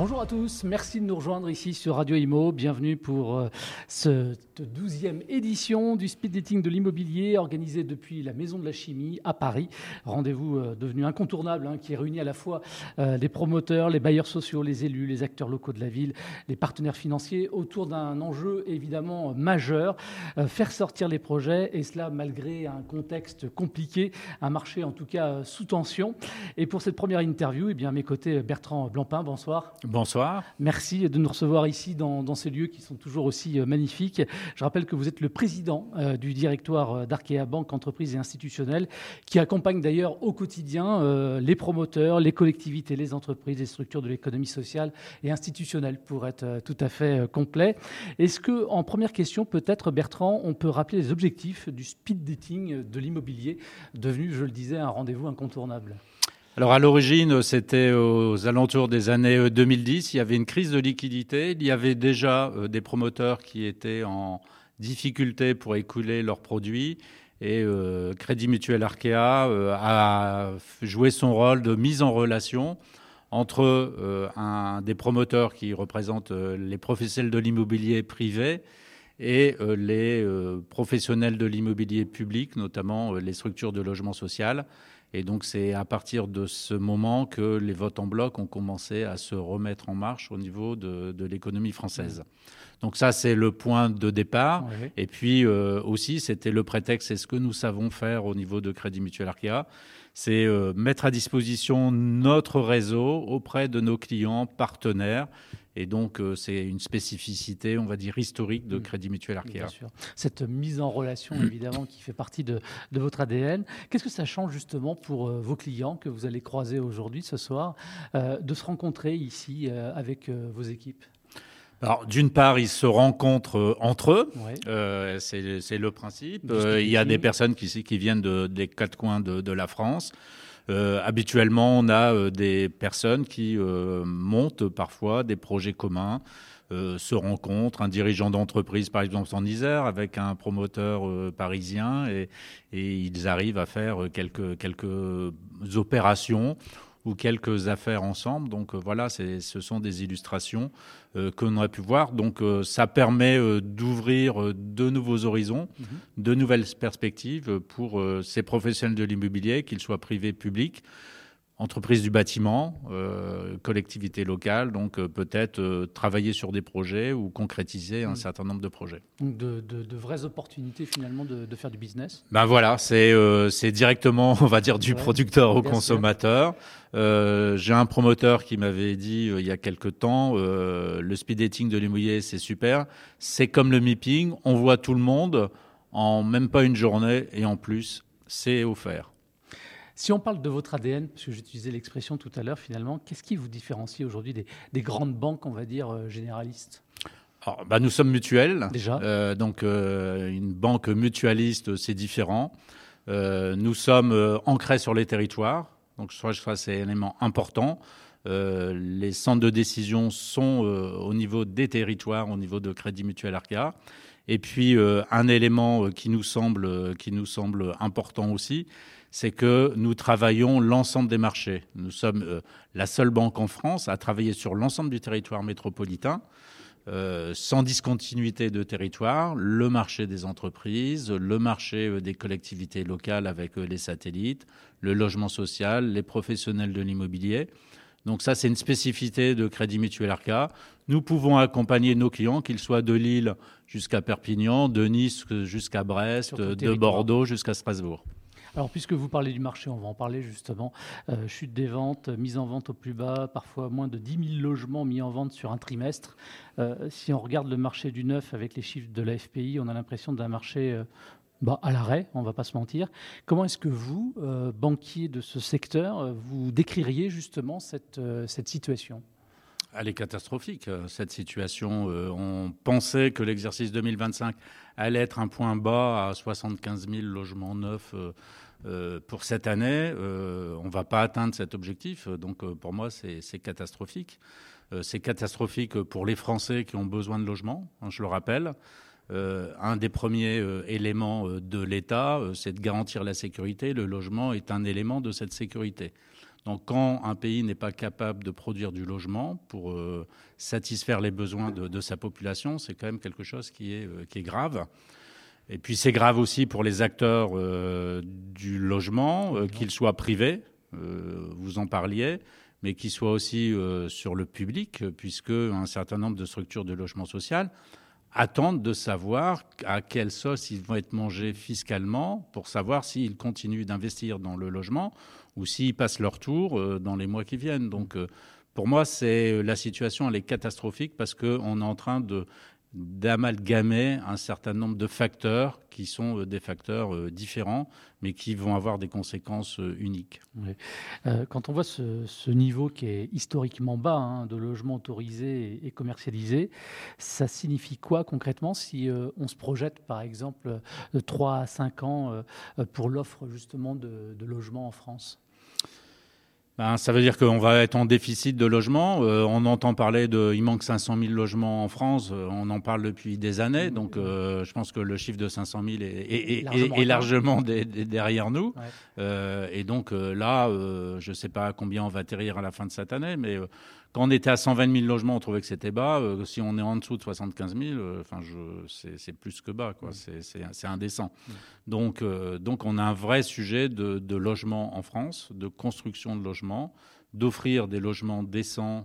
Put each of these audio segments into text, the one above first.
Bonjour à tous, merci de nous rejoindre ici sur Radio Imo. Bienvenue pour cette 12e édition du speed dating de l'immobilier organisé depuis la Maison de la Chimie à Paris. Rendez-vous devenu incontournable qui réunit à la fois les promoteurs, les bailleurs sociaux, les élus, les acteurs locaux de la ville, les partenaires financiers autour d'un enjeu évidemment majeur, faire sortir les projets et cela malgré un contexte compliqué, un marché en tout cas sous tension. Et pour cette première interview, à mes côtés Bertrand Blancpain, bonsoir. Bonsoir. Merci de nous recevoir ici dans ces lieux qui sont toujours aussi magnifiques. Je rappelle que vous êtes le président du directoire d'Arkea Banque Entreprises et Institutionnelles qui accompagne d'ailleurs au quotidien les promoteurs, les collectivités, les entreprises, les structures de l'économie sociale et institutionnelle pour être tout à fait complet. Est-ce que, en première question, peut-être Bertrand, on peut rappeler les objectifs du speed dating de l'immobilier devenu, je le disais, un rendez-vous incontournable? Alors à l'origine, c'était aux alentours des années 2010. Il y avait une crise de liquidité. Il y avait déjà des promoteurs qui étaient en difficulté pour écouler leurs produits. Et Crédit Mutuel Arkea a joué son rôle de mise en relation entre des promoteurs qui représentent les professionnels de l'immobilier privé et les professionnels de l'immobilier public, notamment les structures de logement social. Et donc, c'est à partir de ce moment que les votes en bloc ont commencé à se remettre en marche au niveau de l'économie française. Donc ça, c'est le point de départ. Oui. Et puis aussi, c'était le prétexte, c'est ce que nous savons faire au niveau de Crédit Mutuel Arkea, c'est mettre à disposition notre réseau auprès de nos clients partenaires. Et donc, c'est une spécificité, on va dire, historique de Crédit Mutuel Arkea. Bien sûr. Cette mise en relation, évidemment, qui fait partie de votre ADN. Qu'est-ce que ça change, justement, pour vos clients que vous allez croiser aujourd'hui, ce soir, de se rencontrer ici avec vos équipes ? Alors, d'une part, ils se rencontrent entre eux. Ouais. C'est le principe. Il y a des personnes qui viennent des quatre coins de la France. Habituellement, on a des personnes qui montent parfois des projets communs, se rencontrent, un dirigeant d'entreprise par exemple en Isère avec un promoteur parisien et ils arrivent à faire quelques opérations ou quelques affaires ensemble. Donc voilà, ce sont des illustrations que l'on a pu voir. Donc ça permet d'ouvrir de nouveaux horizons, de nouvelles perspectives pour ces professionnels de l'immobilier, qu'ils soient privés, publics, entreprises du bâtiment, collectivités locales, donc peut-être travailler sur des projets ou concrétiser un certain nombre de projets. Donc de vraies opportunités finalement de faire du business. Ben voilà, c'est directement, on va dire, du producteur au consommateur. J'ai un promoteur qui m'avait dit il y a quelque temps, le speed dating de l'immobilier, c'est super. C'est comme le MIPIM, on voit tout le monde en même pas une journée et en plus, c'est offert. Si on parle de votre ADN, parce que j'utilisais l'expression tout à l'heure finalement, qu'est-ce qui vous différencie aujourd'hui des grandes banques, on va dire, généralistes ? Alors, nous sommes mutuels. Déjà. Donc, une banque mutualiste, c'est différent. Nous sommes ancrés sur les territoires. Donc, je crois que c'est un élément important. Les centres de décision sont au niveau des territoires, au niveau de Crédit Mutuel Arkea. Et puis, un élément qui nous semble important aussi, c'est que nous travaillons l'ensemble des marchés. Nous sommes la seule banque en France à travailler sur l'ensemble du territoire métropolitain, sans discontinuité de territoire, le marché des entreprises, le marché des collectivités locales avec les satellites, le logement social, les professionnels de l'immobilier. Donc ça, c'est une spécificité de Crédit Mutuel Arkea. Nous pouvons accompagner nos clients, qu'ils soient de Lille jusqu'à Perpignan, de Nice jusqu'à Brest, de Bordeaux jusqu'à Strasbourg. Alors, puisque vous parlez du marché, on va en parler justement. Chute des ventes, mise en vente au plus bas, parfois moins de 10 000 logements mis en vente sur un trimestre. Si on regarde le marché du neuf avec les chiffres de la FPI, on a l'impression d'un marché à l'arrêt, on ne va pas se mentir. Comment est-ce que vous, banquier de ce secteur, vous décririez justement cette situation ? Elle est catastrophique, cette situation. On pensait que l'exercice 2025 allait être un point bas à 75 000 logements neufs pour cette année. On ne va pas atteindre cet objectif. Donc, pour moi, c'est catastrophique. C'est catastrophique pour les Français qui ont besoin de logements, je le rappelle. Un des premiers éléments de l'État, c'est de garantir la sécurité. Le logement est un élément de cette sécurité. Donc quand un pays n'est pas capable de produire du logement pour satisfaire les besoins de sa population, c'est quand même quelque chose qui est grave. Et puis c'est grave aussi pour les acteurs du logement, qu'ils soient privés, vous en parliez, mais qu'ils soient aussi sur le public, puisque un certain nombre de structures de logement social attendent de savoir à quelle sauce ils vont être mangés fiscalement pour savoir s'ils continuent d'investir dans le logement ou s'ils passent leur tour dans les mois qui viennent. Donc pour moi, la situation elle est catastrophique parce qu'on est en train d'amalgamer un certain nombre de facteurs qui sont des facteurs différents, mais qui vont avoir des conséquences uniques. Oui. Quand on voit ce niveau qui est historiquement bas de logements autorisés et commercialisés, ça signifie quoi concrètement si on se projette par exemple de 3 à 5 ans pour l'offre justement de logements en France ? Ça veut dire qu'on va être en déficit de logements. On entend parler il manque 500 000 logements en France. On en parle depuis des années. Donc, je pense que le chiffre de 500 000 est largement derrière nous. Ouais. Et donc là, je ne sais pas combien on va atterrir à la fin de cette année, mais quand on était à 120 000 logements, on trouvait que c'était bas. Si on est en dessous de 75 000, c'est plus que bas, quoi. C'est indécent. Donc, on a un vrai sujet de logement en France, de construction de logements, d'offrir des logements décents,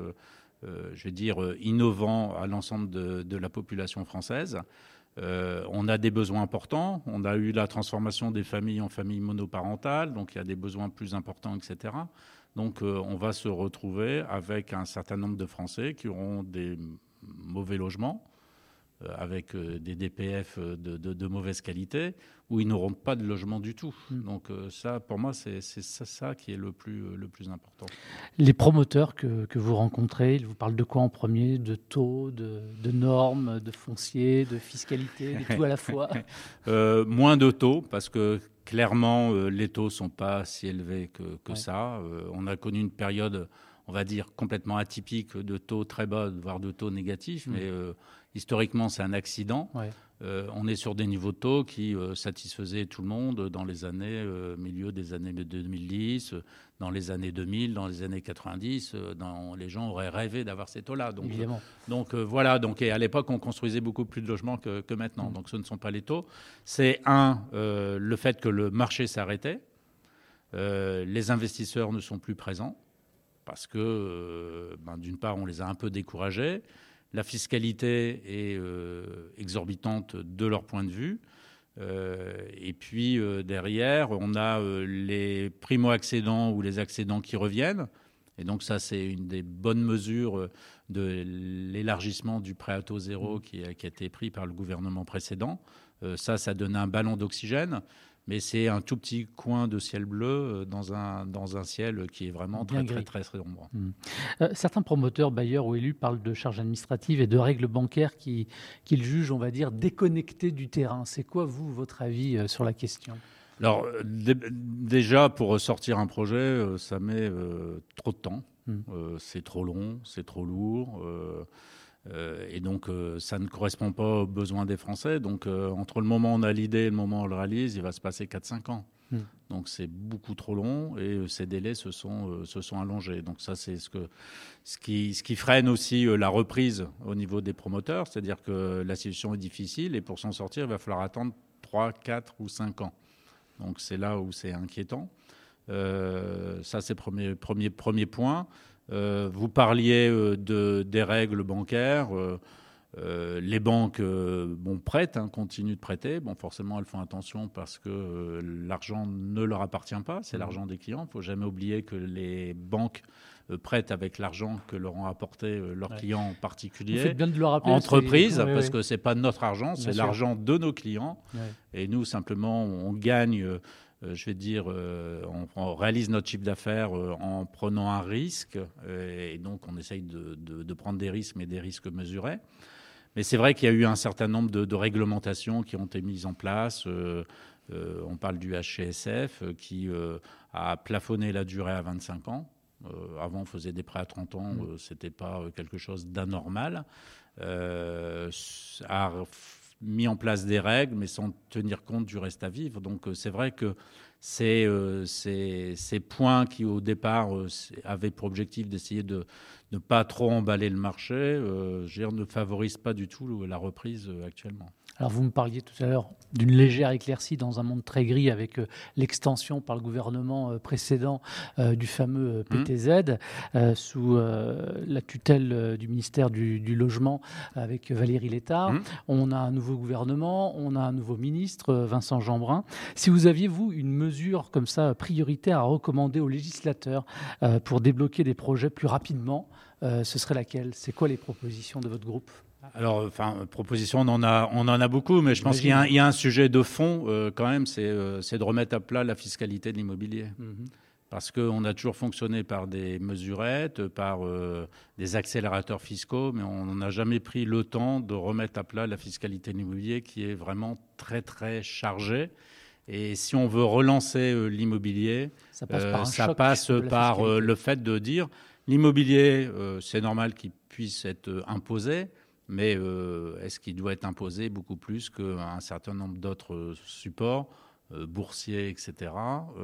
je vais dire innovants à l'ensemble de la population française. On a des besoins importants. On a eu la transformation des familles en familles monoparentales, donc il y a des besoins plus importants, etc. Donc on va se retrouver avec un certain nombre de Français qui auront des mauvais logements, avec des DPF de mauvaise qualité, où ils n'auront pas de logement du tout. Donc ça, pour moi, c'est ça qui est le plus important. Les promoteurs que vous rencontrez, ils vous parlent de quoi en premier ? De taux, de normes, de foncier, de fiscalité, de tout à la fois ? Moins de taux, parce que clairement, les taux ne sont pas si élevés que ça. On a connu une période, on va dire, complètement atypique de taux très bas, voire de taux négatifs, mais historiquement, c'est un accident. Ouais. On est sur des niveaux de taux qui satisfaisaient tout le monde dans les années, milieu des années 2010, dans les années 2000, dans les années 90. Les gens auraient rêvé d'avoir ces taux-là. Donc, évidemment. Voilà. Et à l'époque, on construisait beaucoup plus de logements que maintenant. Donc, ce ne sont pas les taux. C'est le fait que le marché s'est arrêté. Les investisseurs ne sont plus présents parce que, d'une part, on les a un peu découragés. La fiscalité est exorbitante de leur point de vue. Et puis derrière, on a les primo-accédants ou les accédants qui reviennent. Et donc ça, c'est une des bonnes mesures de l'élargissement du prêt à taux zéro qui a été pris par le gouvernement précédent. Ça donne un ballon d'oxygène. Mais c'est un tout petit coin de ciel bleu dans un ciel qui est vraiment très sombre. Certains promoteurs, bailleurs ou élus parlent de charges administratives et de règles bancaires qu'ils jugent, on va dire, déconnectées du terrain. C'est quoi, votre avis sur la question ? Alors, déjà, pour sortir un projet, ça met trop de temps. C'est trop long, c'est trop lourd. Et donc, ça ne correspond pas aux besoins des Français. Donc, entre le moment où on a l'idée et le moment où on le réalise, il va se passer 4-5 ans. Donc, c'est beaucoup trop long et ces délais se sont allongés. Donc, ça, c'est ce qui freine aussi la reprise au niveau des promoteurs. C'est-à-dire que la situation est difficile et pour s'en sortir, il va falloir attendre 3, 4 ou 5 ans. Donc, c'est là où c'est inquiétant. Ça, c'est le premier point. Vous parliez des règles bancaires. Les banques prêtent, continuent de prêter. Bon, forcément, elles font attention parce que l'argent ne leur appartient pas. C'est l'argent des clients. Il ne faut jamais oublier que les banques prêtent avec l'argent que leur ont apporté leurs clients en particulier. Vous faites bien de le rappeler, entreprises, parce que ce n'est pas notre argent, c'est l'argent de nos clients. Et nous, simplement, on gagne... je vais dire, on réalise notre chiffre d'affaires en prenant un risque et donc on essaye de prendre des risques, mais des risques mesurés. Mais c'est vrai qu'il y a eu un certain nombre de réglementations qui ont été mises en place. On parle du HCSF qui a plafonné la durée à 25 ans. Avant, on faisait des prêts à 30 ans, ce n'était pas quelque chose d'anormal. A mis en place des règles, mais sans tenir compte du reste à vivre. Donc c'est vrai que ces points qui, au départ, avaient pour objectif d'essayer de ne pas trop emballer le marché, ne favorisent pas du tout la reprise actuellement. Alors vous me parliez tout à l'heure d'une légère éclaircie dans un monde très gris avec l'extension par le gouvernement précédent du fameux PTZ sous la tutelle du ministère du Logement avec Valérie Létard. On a un nouveau gouvernement, on a un nouveau ministre, Vincent Jeanbrun. Si vous aviez, vous, une mesure comme ça prioritaire à recommander aux législateurs pour débloquer des projets plus rapidement, ce serait laquelle? C'est quoi les propositions de votre groupe? Alors, propositions, on en a beaucoup, mais je pense qu'il y a un sujet de fond quand même, c'est de remettre à plat la fiscalité de l'immobilier. Parce qu'on a toujours fonctionné par des mesurettes, par des accélérateurs fiscaux, mais on n'a jamais pris le temps de remettre à plat la fiscalité de l'immobilier qui est vraiment très, très chargée. Et si on veut relancer l'immobilier, ça passe par le fait de dire l'immobilier, c'est normal qu'il puisse être imposé, mais est-ce qu'il doit être imposé beaucoup plus qu'un certain nombre d'autres supports boursiers, etc.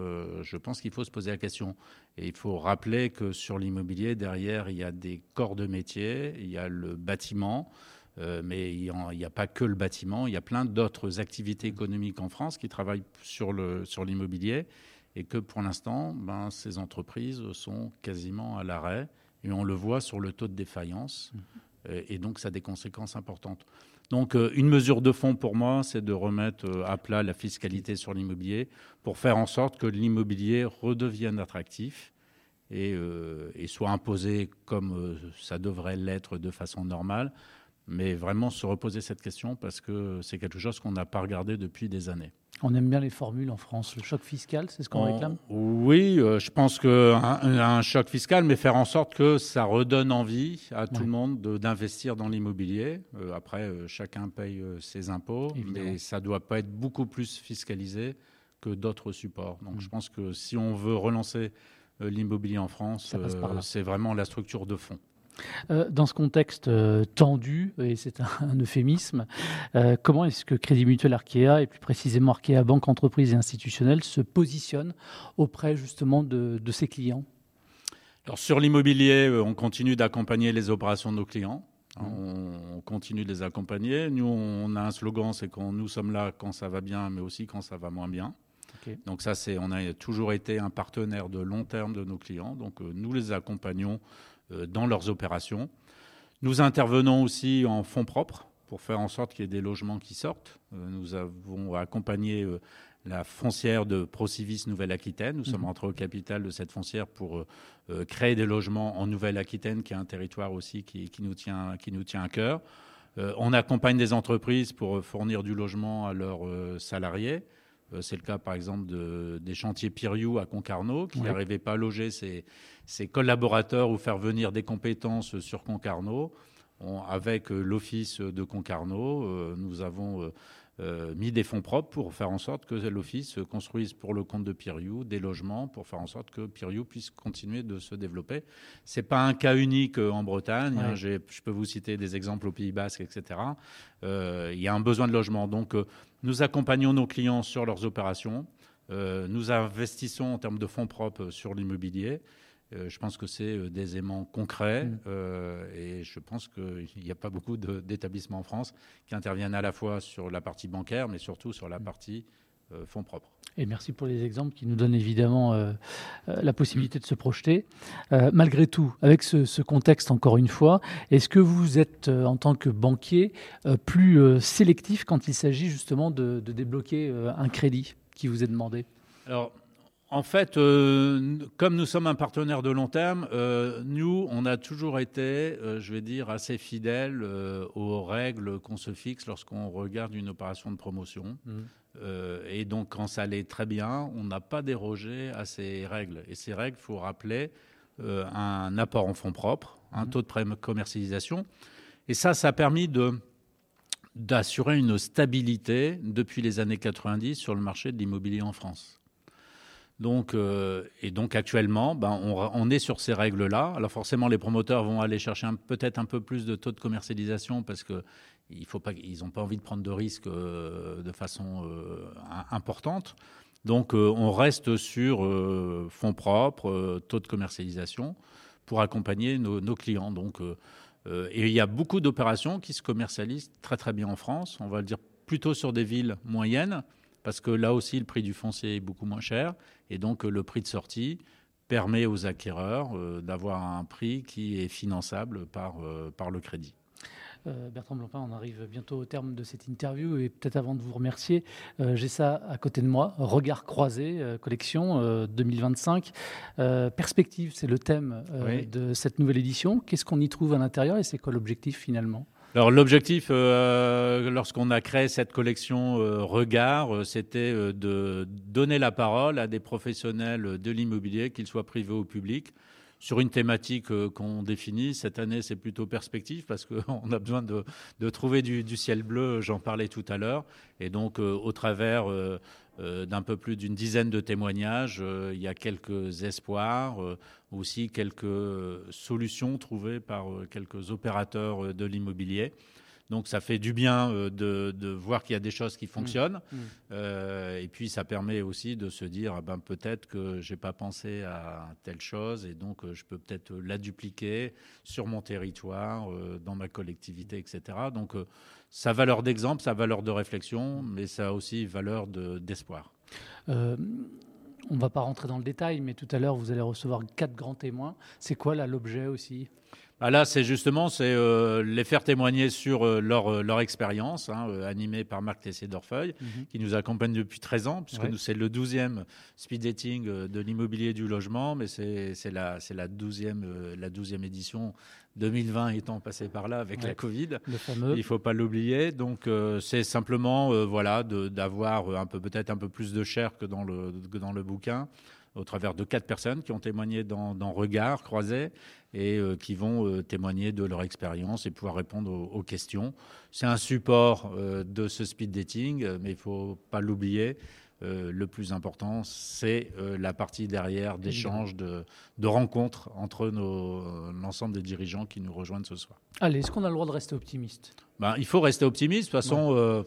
Je pense qu'il faut se poser la question. Et il faut rappeler que sur l'immobilier, derrière, il y a des corps de métier, il y a le bâtiment, mais il n'y a pas que le bâtiment, il y a plein d'autres activités économiques en France qui travaillent sur l'immobilier et que pour l'instant, ces entreprises sont quasiment à l'arrêt et on le voit sur le taux de défaillance. Et donc, ça a des conséquences importantes. Donc, une mesure de fond pour moi, c'est de remettre à plat la fiscalité sur l'immobilier pour faire en sorte que l'immobilier redevienne attractif et soit imposé comme ça devrait l'être de façon normale. Mais vraiment se reposer cette question parce que c'est quelque chose qu'on n'a pas regardé depuis des années. On aime bien les formules en France. Le choc fiscal, c'est ce qu'on réclame? Oui, je pense qu'un choc fiscal, mais faire en sorte que ça redonne envie à tout le monde d'investir dans l'immobilier. Après, chacun paye ses impôts, mais ça ne doit pas être beaucoup plus fiscalisé que d'autres supports. Donc je pense que si on veut relancer l'immobilier en France, c'est vraiment la structure de fond. Dans ce contexte tendu, et c'est un euphémisme, comment est-ce que Crédit Mutuel Arkéa, et plus précisément Arkéa Banque Entreprise et Institutionnelle, se positionne auprès justement de ses clients? Alors, sur l'immobilier, on continue d'accompagner les opérations de nos clients. On continue de les accompagner. Nous, on a un slogan, c'est que nous sommes là quand ça va bien, mais aussi quand ça va moins bien. Okay. Donc ça, on a toujours été un partenaire de long terme de nos clients. Donc nous les accompagnons dans leurs opérations. Nous intervenons aussi en fonds propres pour faire en sorte qu'il y ait des logements qui sortent. Nous avons accompagné la foncière de Procivis Nouvelle-Aquitaine. Nous sommes rentrés au capital de cette foncière pour créer des logements en Nouvelle-Aquitaine, qui est un territoire aussi qui nous tient à cœur. On accompagne des entreprises pour fournir du logement à leurs salariés. C'est le cas, par exemple, des chantiers Piriou à Concarneau, qui n'arrivaient pas à loger ses collaborateurs ou faire venir des compétences sur Concarneau. Avec l'Office de Concarneau, nous avons mis des fonds propres pour faire en sorte que l'Office construise pour le compte de Piriou des logements pour faire en sorte que Piriou puisse continuer de se développer. Ce n'est pas un cas unique en Bretagne. Hein, je peux vous citer des exemples au Pays Basque, etc. Il y a un besoin de logement. Donc, nous accompagnons nos clients sur leurs opérations. Nous investissons en termes de fonds propres sur l'immobilier. Je pense que c'est des éléments concrets et je pense qu'il n'y a pas beaucoup d'établissements en France qui interviennent à la fois sur la partie bancaire, mais surtout sur la partie fonds propres. Et merci pour les exemples qui nous donnent évidemment la possibilité de se projeter. Malgré tout, avec ce contexte, encore une fois, est-ce que vous êtes, en tant que banquier, plus sélectif quand il s'agit justement de débloquer un crédit qui vous est demandé? Alors, en fait, comme nous sommes un partenaire de long terme, nous, on a toujours été, assez fidèles aux règles qu'on se fixe lorsqu'on regarde une opération de promotion. Et donc, quand ça allait très bien, on n'a pas dérogé à ces règles. Et ces règles, il faut rappeler un apport en fonds propres, un taux de commercialisation. Et ça a permis d'assurer une stabilité depuis les années 90 sur le marché de l'immobilier en France. Donc actuellement, on est sur ces règles-là. Alors forcément, les promoteurs vont aller chercher peut-être un peu plus de taux de commercialisation parce qu'il ils n'ont pas envie de prendre de risques de façon importante. Donc, on reste sur fonds propres, taux de commercialisation pour accompagner nos clients. Donc, et il y a beaucoup d'opérations qui se commercialisent très, très bien en France. On va le dire plutôt sur des villes moyennes, parce que là aussi, le prix du foncier est beaucoup moins cher. Et donc, le prix de sortie permet aux acquéreurs d'avoir un prix qui est finançable par le crédit. Bertrand Blancpain, on arrive bientôt au terme de cette interview et peut-être avant de vous remercier, j'ai ça à côté de moi, Regard croisé, collection 2025. Perspective, c'est le thème de cette nouvelle édition. Qu'est-ce qu'on y trouve à l'intérieur et c'est quoi l'objectif finalement ? Alors l'objectif, lorsqu'on a créé cette collection Regard, c'était de donner la parole à des professionnels de l'immobilier, qu'ils soient privés ou publics, sur une thématique qu'on définit. Cette année, c'est plutôt perspective parce qu'on a besoin de trouver du ciel bleu, j'en parlais tout à l'heure. Et donc, au travers d'un peu plus d'une dizaine de témoignages, il y a quelques espoirs, aussi quelques solutions trouvées par quelques opérateurs de l'immobilier. Donc ça fait du bien de voir qu'il y a des choses qui fonctionnent. Et puis ça permet aussi de se dire peut-être que je n'ai pas pensé à telle chose et donc je peux peut-être la dupliquer sur mon territoire, dans ma collectivité, etc. Donc ça a valeur d'exemple, ça a valeur de réflexion, mais ça a aussi valeur d'espoir. On ne va pas rentrer dans le détail, mais tout à l'heure, vous allez recevoir 4 grands témoins. C'est quoi là l'objet aussi ? Là, c'est les faire témoigner sur leur expérience, animée par Marc Tessier-Dorfeuille, qui nous accompagne depuis 13 ans, puisque c'est le 12e speed dating de l'immobilier et du logement, mais c'est la 12e édition, 2020 étant passé par là avec la Covid. Le fameux. Il ne faut pas l'oublier. Donc, c'est simplement d'avoir peut-être un peu plus de chair que dans le bouquin, au travers de 4 personnes qui ont témoigné dans Regard croisé et qui vont témoigner de leur expérience et pouvoir répondre aux questions. C'est un support de ce speed dating, mais il ne faut pas l'oublier. Le plus important, c'est la partie derrière d'échange, de rencontres entre l'ensemble des dirigeants qui nous rejoignent ce soir. Allez, est-ce qu'on a le droit de rester optimiste ? Il faut rester optimiste. De toute façon,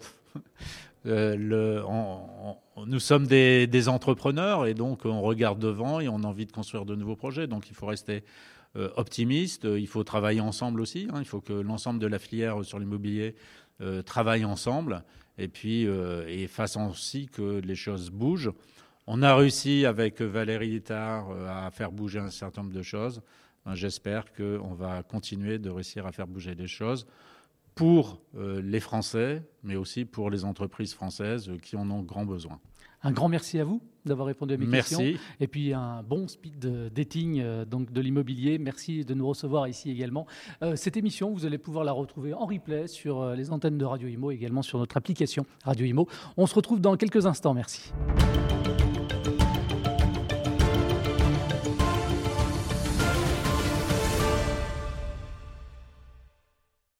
nous sommes des entrepreneurs et donc on regarde devant et on a envie de construire de nouveaux projets. Donc il faut rester optimiste. Il faut travailler ensemble aussi. Il faut que l'ensemble de la filière sur l'immobilier travaille ensemble et puis et fasse aussi que les choses bougent. On a réussi avec Valérie Littard à faire bouger un certain nombre de choses. J'espère qu'on va continuer de réussir à faire bouger les choses pour les Français, mais aussi pour les entreprises françaises qui en ont grand besoin. Un grand merci à vous d'avoir répondu à mes questions. Merci. Et puis un bon speed dating donc de l'immobilier. Merci de nous recevoir ici également. Cette émission, vous allez pouvoir la retrouver en replay sur les antennes de Radio Imo, également sur notre application Radio Imo. On se retrouve dans quelques instants. Merci.